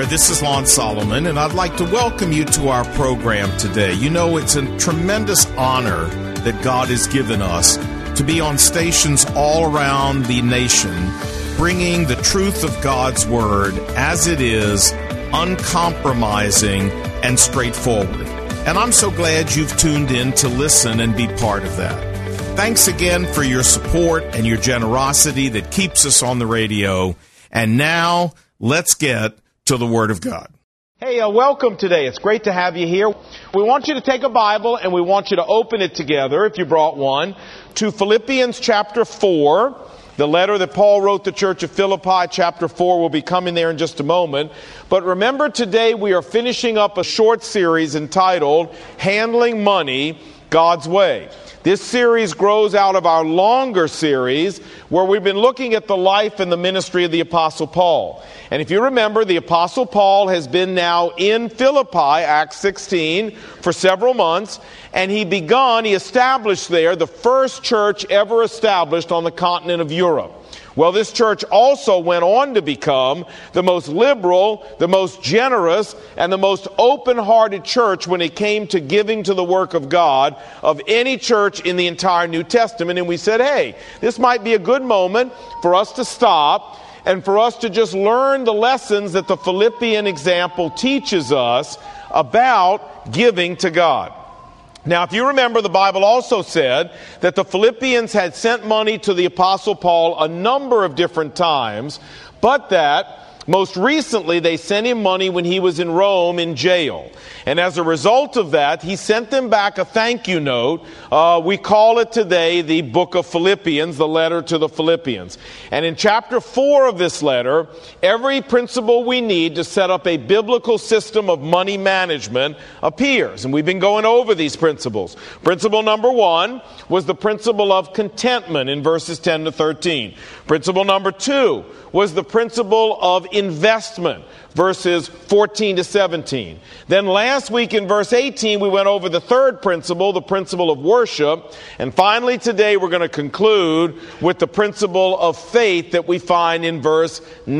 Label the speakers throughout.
Speaker 1: there, this is Lon Solomon, and I'd like to welcome you to our program today. You know, it's a tremendous honor that God has given us to be on stations all around the nation, bringing the truth of God's Word as it is, uncompromising and straightforward. And I'm so glad you've tuned in to listen and be part of that. Thanks again for your support and your generosity that keeps us on the radio. And now, let's get to the Word of God.
Speaker 2: Hey, welcome today. It's great to have you here. We want you to take a Bible and we want you to open it together, if you brought one, to Philippians chapter 4, the letter that Paul wrote the church of Philippi. Chapter 4 will be coming there in just a moment. But remember, today we are finishing up a short series entitled Handling Money God's Way. This series grows out of our longer series where we've been looking at the life and the ministry of the Apostle Paul. And if you remember, the Apostle Paul has been now in Philippi, Acts 16, for several months, and he established there the first church ever established on the continent of Europe. Well, this church also went on to become the most liberal, the most generous, and the most open-hearted church when it came to giving to the work of God of any church in the entire New Testament. And we said, hey, this might be a good moment for us to stop and for us to just learn the lessons that the Philippian example teaches us about giving to God. Now, if you remember, the Bible also said that the Philippians had sent money to the Apostle Paul a number of different times, but that most recently they sent him money when he was in Rome in jail. And as a result of that, he sent them back a thank you note. We call it today the book of Philippians, the letter to the Philippians. And in chapter 4 of this letter, every principle we need to set up a biblical system of money management appears. And we've been going over these principles. Principle number 1 was the principle of contentment in verses 10 to 13. Principle number 2 was the principle of investment, verses 14 to 17. Then last week in verse 18, we went over the third principle, the principle of worship. And finally today, we're going to conclude with the principle of faith that we find in verse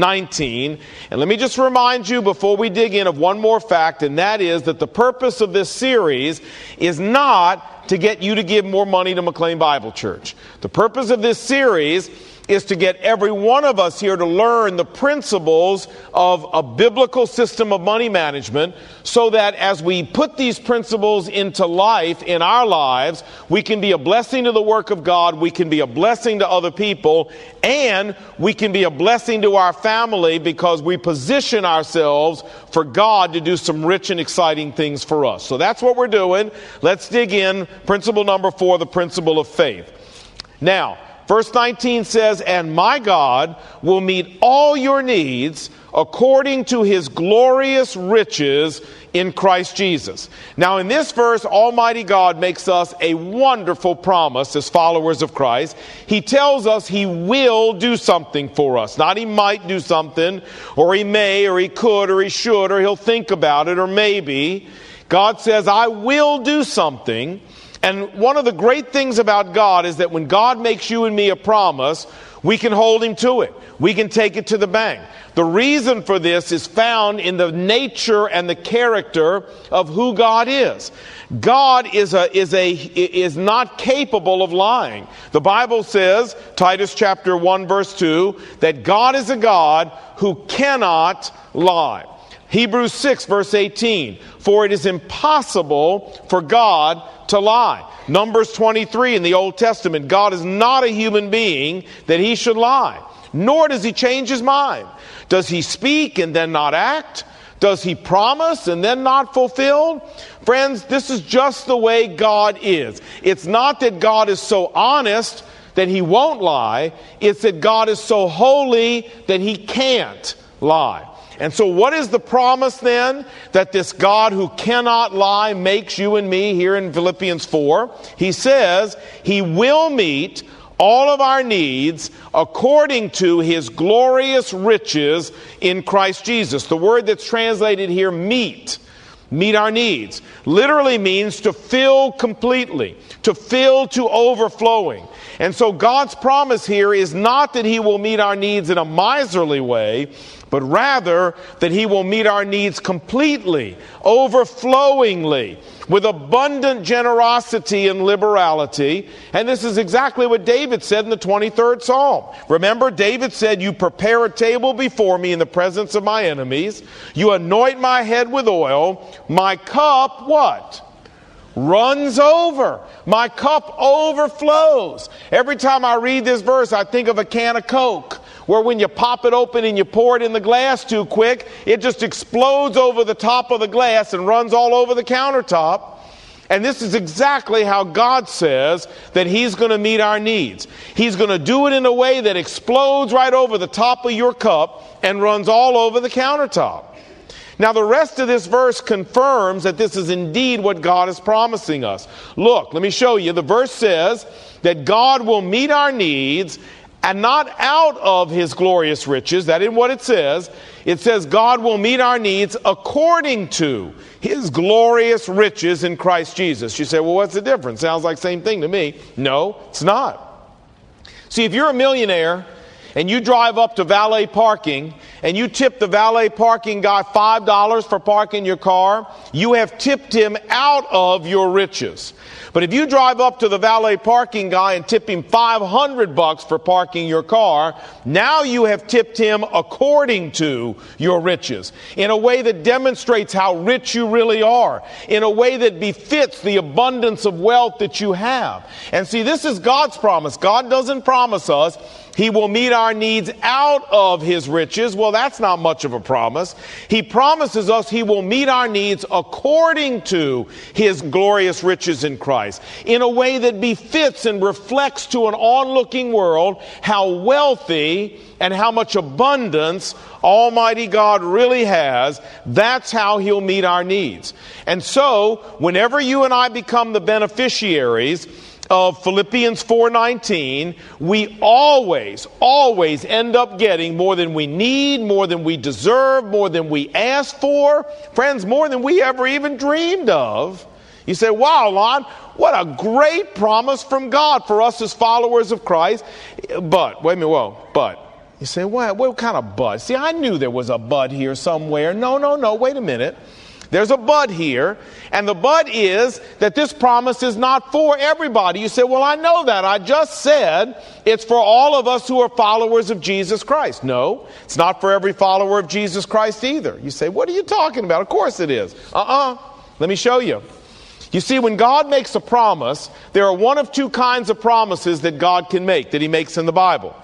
Speaker 2: 19. And let me just remind you before we dig in of one more fact, and that is that the purpose of this series is not to get you to give more money to McLean Bible Church. The purpose of this series is to get every one of us here to learn the principles of a biblical system of money management so that as we put these principles into life in our lives, we can be a blessing to the work of God, we can be a blessing to other people, and we can be a blessing to our family because we position ourselves for God to do some rich and exciting things for us. So that's what we're doing. Let's dig in. Principle number 4, the principle of faith. Now, verse 19 says, and my God will meet all your needs according to his glorious riches in Christ Jesus. Now in this verse, Almighty God makes us a wonderful promise as followers of Christ. He tells us he will do something for us. Not he might do something, or he may, or he could, or he should, or he'll think about it, or maybe. God says, I will do something. And one of the great things about God is that when God makes you and me a promise, we can hold him to it. We can take it to the bank. The reason for this is found in the nature and the character of who God is. God is not capable of lying. The Bible says, Titus chapter 1 verse 2, that God is a God who cannot lie. Hebrews 6 verse 18, for it is impossible for God to lie. Numbers 23 in the Old Testament, God is not a human being that he should lie, nor does he change his mind. Does he speak and then not act? Does he promise and then not fulfill? Friends, this is just the way God is. It's not that God is so honest that he won't lie. It's that God is so holy that he can't lie. And so what is the promise then that this God who cannot lie makes you and me here in Philippians 4? He says he will meet all of our needs according to his glorious riches in Christ Jesus. The word that's translated here, meet, meet our needs. Literally means to fill completely, to fill to overflowing. And so God's promise here is not that he will meet our needs in a miserly way, but rather that he will meet our needs completely, overflowingly, with abundant generosity and liberality. And this is exactly what David said in the 23rd Psalm. Remember, David said, "You prepare a table before me in the presence of my enemies. You anoint my head with oil. My cup," what? "Runs over." My cup overflows. Every time I read this verse, I think of a can of Coke, where when you pop it open and you pour it in the glass too quick, it just explodes over the top of the glass and runs all over the countertop. And this is exactly how God says that he's going to meet our needs. He's going to do it in a way that explodes right over the top of your cup and runs all over the countertop. Now, the rest of this verse confirms that this is indeed what God is promising us. Look, let me show you. The verse says that God will meet our needs, and not out of his glorious riches. That isn't what it says. It says God will meet our needs according to his glorious riches in Christ Jesus. You say, well, what's the difference? Sounds like the same thing to me. No, it's not. See, if you're a millionaire and you drive up to valet parking and you tip the valet parking guy $5 for parking your car, you have tipped him out of your riches. But if you drive up to the valet parking guy and tip him $500 for parking your car, now you have tipped him according to your riches, in a way that demonstrates how rich you really are, in a way that befits the abundance of wealth that you have. And see, this is God's promise. God doesn't promise us he will meet our needs out of his riches. Well, that's not much of a promise. He promises us he will meet our needs according to his glorious riches in Christ, in a way that befits and reflects to an onlooking world how wealthy and how much abundance Almighty God really has. That's how he'll meet our needs. And so, whenever you and I become the beneficiaries of Philippians 4:19, we always end up getting more than we need, more than we deserve, more than we ask for. Friends, more than we ever even dreamed of. You say, wow, Lon, what a great promise from God for us as followers of Christ. But, wait a minute, but. You say, what kind of but? See, I knew there was a but here somewhere. No, wait a minute. There's a but here, and the but is that this promise is not for everybody. You say, well, I know that. I just said it's for all of us who are followers of Jesus Christ. No, it's not for every follower of Jesus Christ either. You say, what are you talking about? Of course it is. Let me show you. You see, when God makes a promise, there are one of two kinds of promises that God can make, that he makes in the Bible.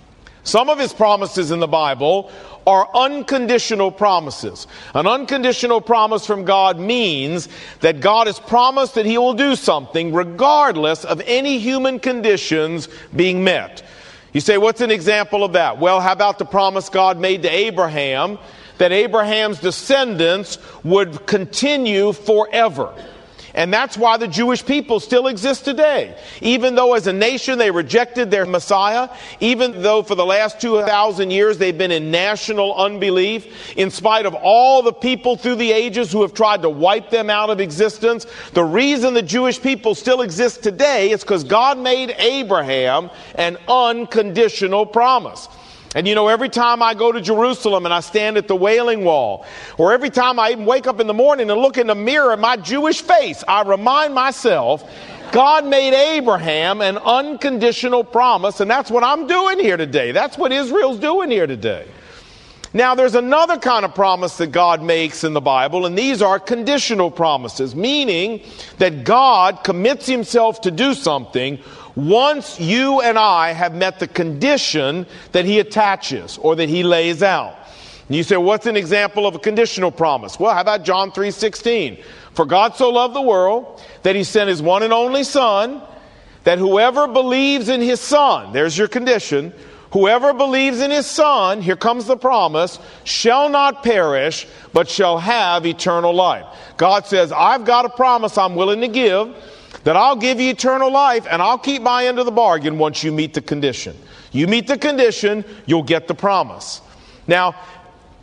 Speaker 2: Some of his promises in the Bible are unconditional promises. An unconditional promise from God means that God has promised that he will do something regardless of any human conditions being met. You say, what's an example of that? Well, how about the promise God made to Abraham that Abraham's descendants would continue forever? And that's why the Jewish people still exist today. Even though as a nation they rejected their Messiah, even though for the last 2,000 years they've been in national unbelief, in spite of all the people through the ages who have tried to wipe them out of existence, the reason the Jewish people still exist today is because God made Abraham an unconditional promise. And you know, every time I go to Jerusalem and I stand at the Wailing Wall, or every time I even wake up in the morning and look in the mirror at my Jewish face, I remind myself, God made Abraham an unconditional promise, and that's what I'm doing here today. That's what Israel's doing here today. Now, there's another kind of promise that God makes in the Bible, and these are conditional promises, meaning that God commits himself to do something once you and I have met the condition that he attaches or that he lays out. And you say, what's an example of a conditional promise? Well, how about John 3:16? For God so loved the world that he sent his one and only Son, that whoever believes in his Son, there's your condition, whoever believes in his Son, here comes the promise, shall not perish, but shall have eternal life. God says, I've got a promise I'm willing to give, that I'll give you eternal life, and I'll keep my end of the bargain once you meet the condition. You meet the condition, you'll get the promise. Now,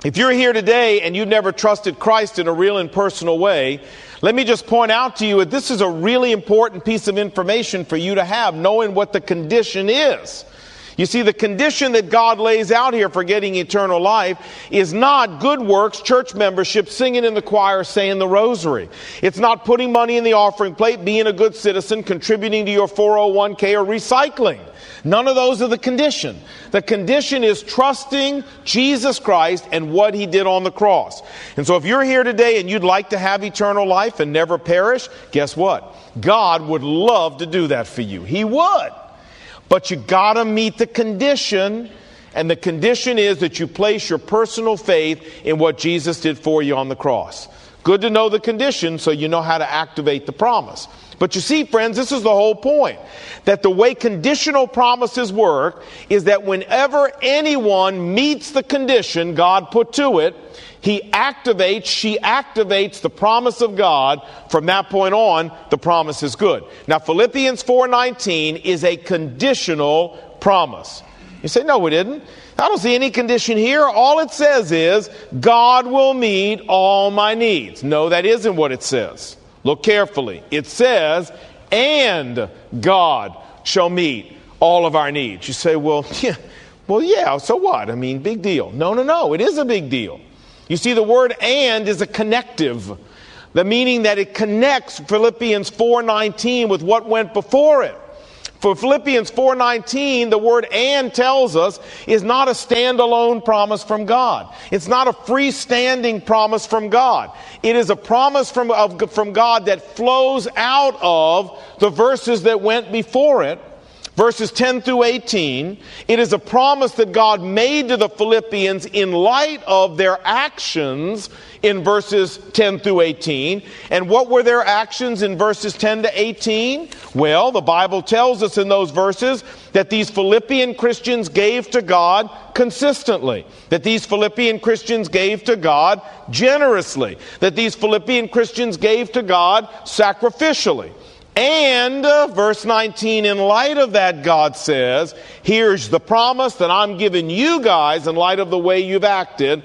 Speaker 2: If you're here today and you've never trusted Christ in a real and personal way, let me just point out to you that this is a really important piece of information for you to have, knowing what the condition is. You see, the condition that God lays out here for getting eternal life is not good works, church membership, singing in the choir, saying the rosary. It's not putting money in the offering plate, being a good citizen, contributing to your 401k, or recycling. None of those are the condition. The condition is trusting Jesus Christ and what He did on the cross. And so if you're here today and you'd like to have eternal life and never perish, guess what? God would love to do that for you. He would. But you gotta meet the condition, and the condition is that you place your personal faith in what Jesus did for you on the cross. Good to know the condition so you know how to activate the promise. But you see, friends, this is the whole point. That the way conditional promises work is that whenever anyone meets the condition God put to it, she activates the promise of God. From that point on, the promise is good. Now, Philippians 4:19 is a conditional promise. You say, no, it isn't. I don't see any condition here. All it says is, God will meet all my needs. No, that isn't what it says. Look carefully. It says, and God shall meet all of our needs. You say, well, yeah, so what? I mean, big deal. No, it is a big deal. You see, the word and is a connective. The meaning that it connects Philippians 4:19 with what went before it. For Philippians 4:19, the word and tells us is not a standalone promise from God. It's not a freestanding promise from God. It is a promise from God that flows out of the verses that went before it. Verses 10 through 18, it is a promise that God made to the Philippians in light of their actions in verses 10 through 18. And what were their actions in verses 10 to 18? Well, the Bible tells us in those verses that these Philippian Christians gave to God consistently, that these Philippian Christians gave to God generously, that these Philippian Christians gave to God sacrificially. And verse 19, in light of that, God says, here's the promise that I'm giving you guys in light of the way you've acted.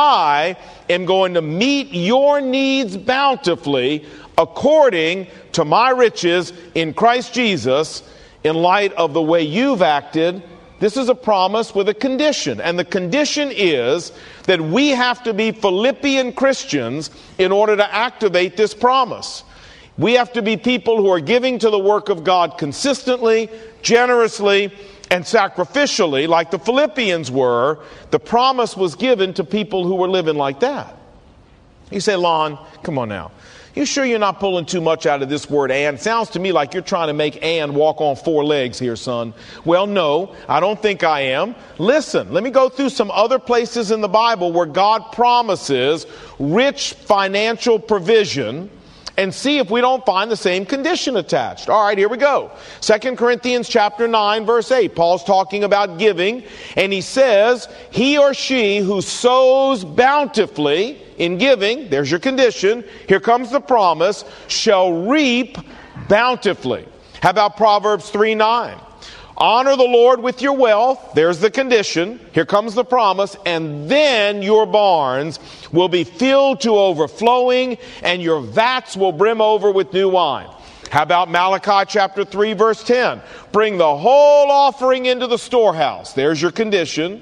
Speaker 2: I am going to meet your needs bountifully according to my riches in Christ Jesus in light of the way you've acted. This is a promise with a condition. And the condition is that we have to be Philippian Christians in order to activate this promise. We have to be people who are giving to the work of God consistently, generously, and sacrificially, like the Philippians were. The promise was given to people who were living like that. You say, Lon, come on now. You sure you're not pulling too much out of this word and? Sounds to me like you're trying to make and walk on four legs here, son. Well, no, I don't think I am. Listen, let me go through some other places in the Bible where God promises rich financial provision, and see if we don't find the same condition attached. All right, here we go. 2 Corinthians chapter 9, verse 8. Paul's talking about giving, and he says, he or she who sows bountifully in giving, there's your condition, here comes the promise, shall reap bountifully. How about Proverbs 3:9? Honor the Lord with your wealth. There's the condition. Here comes the promise. And then your barns will be filled to overflowing, and your vats will brim over with new wine. How about Malachi chapter 3, verse 10? Bring the whole offering into the storehouse. There's your condition.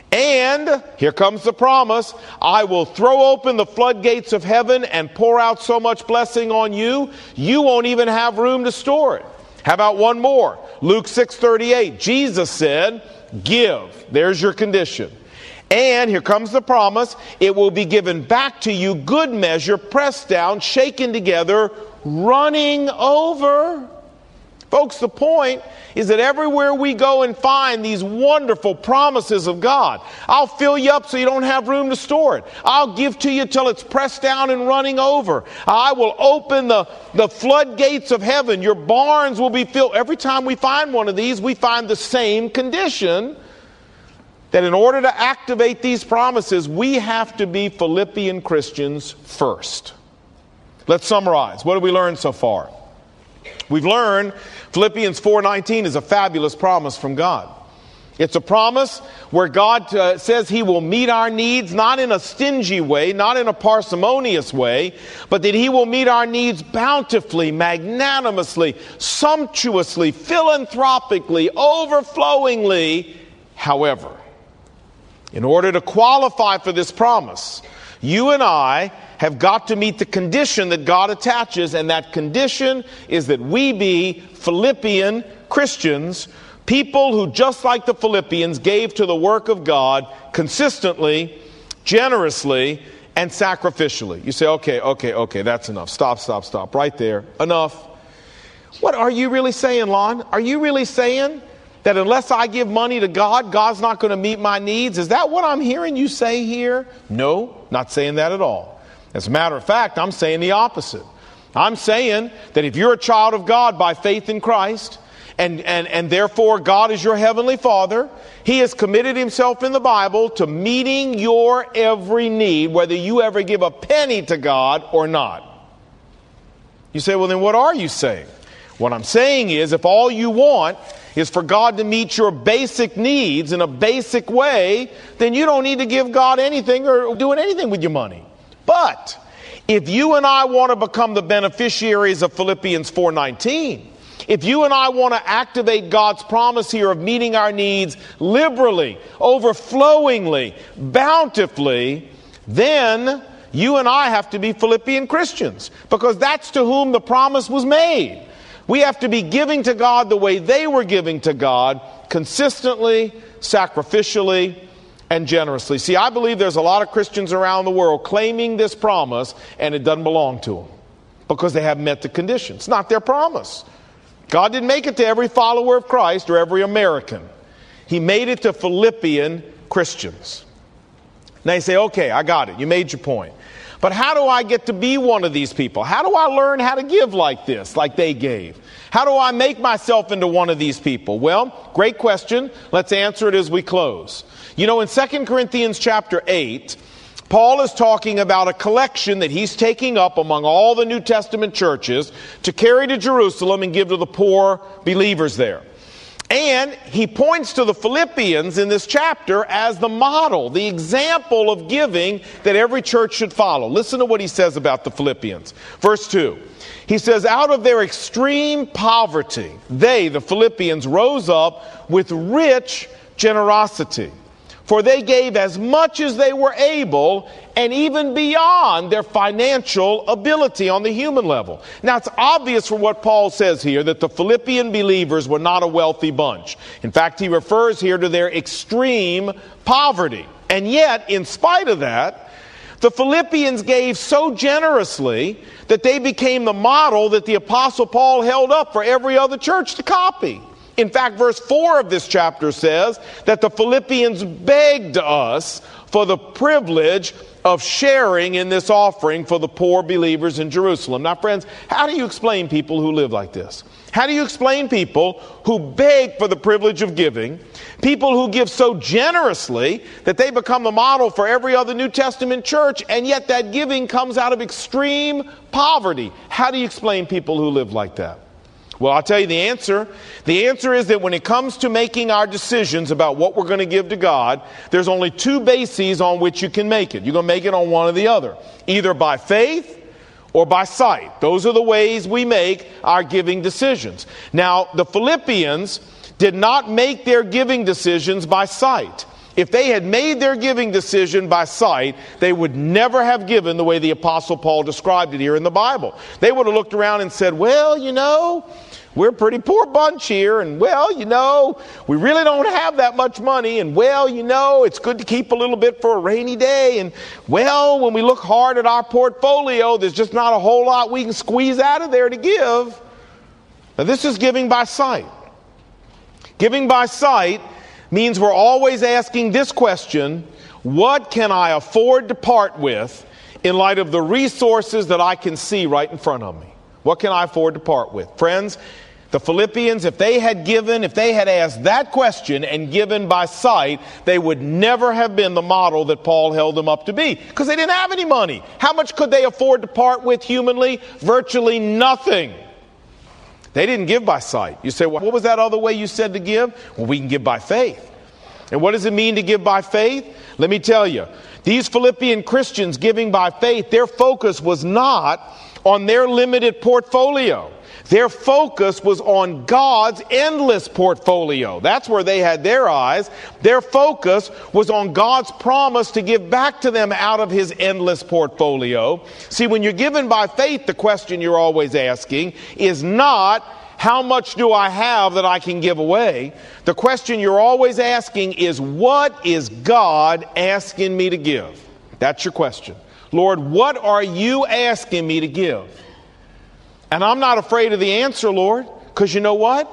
Speaker 2: And here comes the promise. I will throw open the floodgates of heaven and pour out so much blessing on you, you won't even have room to store it. How about one more? Luke 6:38. Jesus said, give. There's your condition. And here comes the promise. It will be given back to you, good measure, pressed down, shaken together, running over. Folks, the point is that everywhere we go and find these wonderful promises of God, I'll fill you up so you don't have room to store it. I'll give to you till it's pressed down and running over. I will open the floodgates of heaven. Your barns will be filled. Every time we find one of these, we find the same condition, that in order to activate these promises, we have to be Philippian Christians first. Let's summarize. What have we learned so far? We've learned Philippians 4:19 is a fabulous promise from God. It's a promise where God says he will meet our needs, not in a stingy way, not in a parsimonious way, but that he will meet our needs bountifully, magnanimously, sumptuously, philanthropically, overflowingly. However, in order to qualify for this promise, you and I have got to meet the condition that God attaches, and that condition is that we be Philippian Christians, people who, just like the Philippians, gave to the work of God consistently, generously, and sacrificially. You say, okay, that's enough. Stop. Right there. Enough. What are you really saying, Lon? Are you really saying that unless I give money to God, God's not going to meet my needs? Is that what I'm hearing you say here? No, not saying that at all. As a matter of fact, I'm saying the opposite. I'm saying that if you're a child of God by faith in Christ, and therefore God is your heavenly Father, he has committed himself in the Bible to meeting your every need, whether you ever give a penny to God or not. You say, well, then what are you saying? What I'm saying is, if all you want is for God to meet your basic needs in a basic way, then you don't need to give God anything or doing anything with your money. But if you and I want to become the beneficiaries of Philippians 4:19, if you and I want to activate God's promise here of meeting our needs liberally, overflowingly, bountifully, then you and I have to be Philippian Christians, because that's to whom the promise was made. We have to be giving to God the way they were giving to God, consistently, sacrificially, and generously. See, I believe there's a lot of Christians around the world claiming this promise, and it doesn't belong to them because they haven't met the conditions. It's not their promise. God didn't make it to every follower of Christ or every American. He made it to Philippian Christians. Now you say, okay, I got it. You made your point. But how do I get to be one of these people? How do I learn how to give like this, like they gave? How do I make myself into one of these people? Well, great question. Let's answer it as we close. You know, in 2 Corinthians chapter 8, Paul is talking about a collection that he's taking up among all the New Testament churches to carry to Jerusalem and give to the poor believers there. And he points to the Philippians in this chapter as the model, the example of giving that every church should follow. Listen to what he says about the Philippians. Verse 2. He says, out of their extreme poverty, they, the Philippians, rose up with rich generosity. For they gave as much as they were able, and even beyond their financial ability on the human level. Now, it's obvious from what Paul says here that the Philippian believers were not a wealthy bunch. In fact, he refers here to their extreme poverty. And yet, in spite of that, the Philippians gave so generously that they became the model that the Apostle Paul held up for every other church to copy. In fact, verse 4 of this chapter says that the Philippians begged us for the privilege of sharing in this offering for the poor believers in Jerusalem. Now, friends, how do you explain people who live like this? How do you explain people who beg for the privilege of giving, people who give so generously that they become the model for every other New Testament church, and yet that giving comes out of extreme poverty? How do you explain people who live like that? Well, I'll tell you the answer. The answer is that when it comes to making our decisions about what we're going to give to God, there's only two bases on which you can make it. You're going to make it on one or the other, either by faith or by sight. Those are the ways we make our giving decisions. Now, the Philippians did not make their giving decisions by sight. If they had made their giving decision by sight, they would never have given the way the Apostle Paul described it here in the Bible. They would have looked around and said, well, you know, we're a pretty poor bunch here, and well, you know, we really don't have that much money, and well, you know, it's good to keep a little bit for a rainy day, and well, when we look hard at our portfolio, there's just not a whole lot we can squeeze out of there to give. Now, this is giving by sight. Giving by sight means we're always asking this question: what can I afford to part with in light of the resources that I can see right in front of me? What can I afford to part with? Friends, the Philippians, if they had asked that question and given by sight, they would never have been the model that Paul held them up to be, because they didn't have any money. How much could they afford to part with humanly? Virtually nothing. They didn't give by sight. You say, well, what was that other way you said to give? Well, we can give by faith. And what does it mean to give by faith? Let me tell you, these Philippian Christians giving by faith, their focus was not on their limited portfolio. Their focus was on God's endless portfolio. That's where they had their eyes. Their focus was on God's promise to give back to them out of His endless portfolio. See, when you're given by faith, the question you're always asking is not, how much do I have that I can give away? The question you're always asking is, what is God asking me to give? That's your question. Lord, what are you asking me to give? And I'm not afraid of the answer, Lord, because you know what?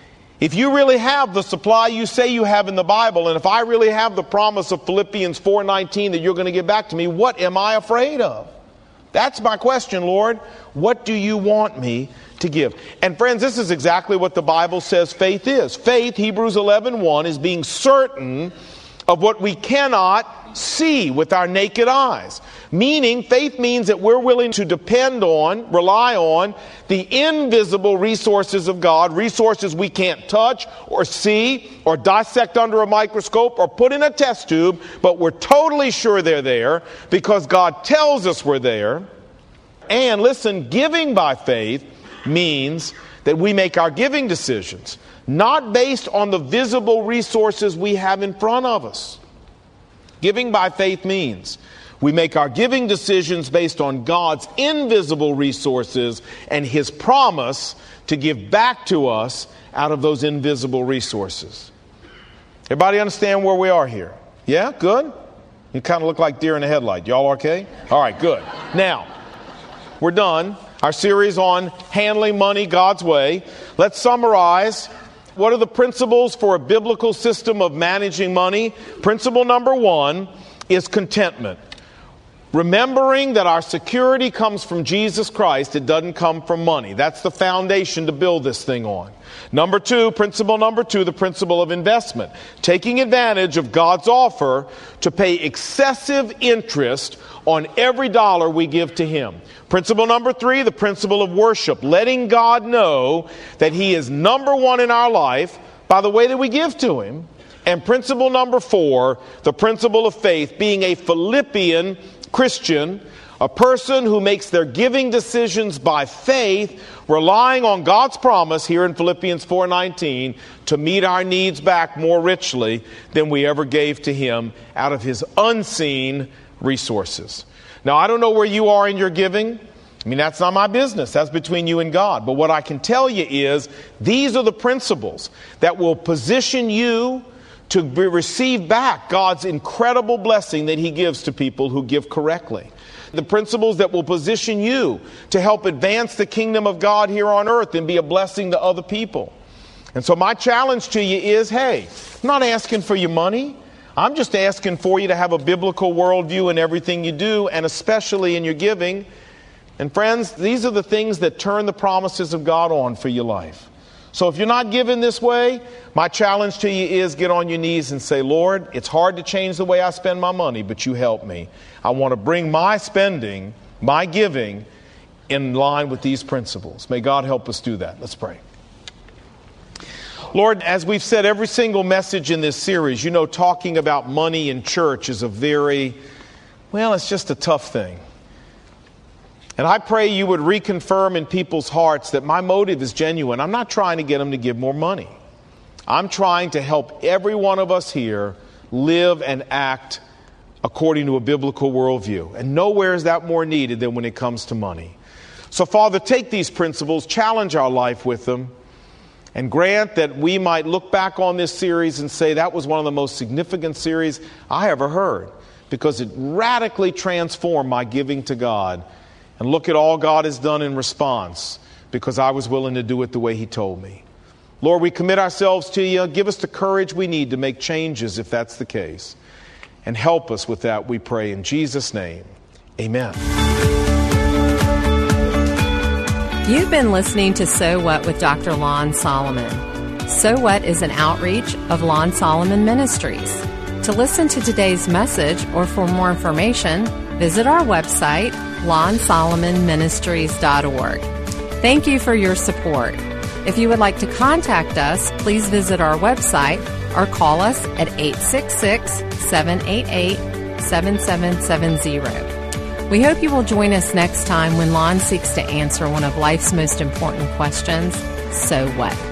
Speaker 2: If you really have the supply you say you have in the Bible, and if I really have the promise of Philippians 4:19 that you're going to give back to me, what am I afraid of? That's my question, Lord. What do you want me to give? And friends, this is exactly what the Bible says faith is. Faith, Hebrews 11:1, is being certain of what we cannot see with our naked eyes. Meaning, faith means that we're willing to depend on, rely on the invisible resources of God, resources we can't touch or see or dissect under a microscope or put in a test tube, but we're totally sure they're there because God tells us we're there. And listen, giving by faith means that we make our giving decisions not based on the visible resources we have in front of us. Giving by faith means we make our giving decisions based on God's invisible resources and His promise to give back to us out of those invisible resources. Everybody understand where we are here? Yeah? Good? You kind of look like deer in the headlight. Y'all okay? All right, good. Now, we're done. Our series on handling money God's way. Let's summarize. What are the principles for a biblical system of managing money? Principle number 1 is contentment. Remembering that our security comes from Jesus Christ, it doesn't come from money. That's the foundation to build this thing on. Principle number two, the principle of investment. Taking advantage of God's offer to pay excessive interest on every dollar we give to Him. Principle number 3, the principle of worship. Letting God know that He is number one in our life by the way that we give to Him. And principle number 4, the principle of faith, being a Philippian Christian, a person who makes their giving decisions by faith, relying on God's promise here in Philippians 4:19 to meet our needs back more richly than we ever gave to Him out of His unseen resources. Now, I don't know where you are in your giving. I mean, that's not my business. That's between you and God. But what I can tell you is these are the principles that will position you to receive back God's incredible blessing that He gives to people who give correctly. The principles that will position you to help advance the kingdom of God here on earth and be a blessing to other people. And so my challenge to you is, hey, I'm not asking for your money. I'm just asking for you to have a biblical worldview in everything you do, and especially in your giving. And friends, these are the things that turn the promises of God on for your life. So if you're not giving this way, my challenge to you is get on your knees and say, Lord, it's hard to change the way I spend my money, but you help me. I want to bring my spending, my giving, in line with these principles. May God help us do that. Let's pray. Lord, as we've said every single message in this series, you know, talking about money in church is it's just a tough thing. And I pray you would reconfirm in people's hearts that my motive is genuine. I'm not trying to get them to give more money. I'm trying to help every one of us here live and act according to a biblical worldview. And nowhere is that more needed than when it comes to money. So, Father, take these principles, challenge our life with them, and grant that we might look back on this series and say that was one of the most significant series I ever heard, because it radically transformed my giving to God. And look at all God has done in response, because I was willing to do it the way He told me. Lord, we commit ourselves to you. Give us the courage we need to make changes if that's the case. And help us with that, we pray in Jesus' name. Amen.
Speaker 3: You've been listening to So What with Dr. Lon Solomon. So What is an outreach of Lon Solomon Ministries. To listen to today's message or for more information, visit our website, LonSolomonMinistries.org. Thank you for your support. If you would like to contact us, please visit our website or call us at 866-788-7770. We hope you will join us next time when Lon seeks to answer one of life's most important questions, so what?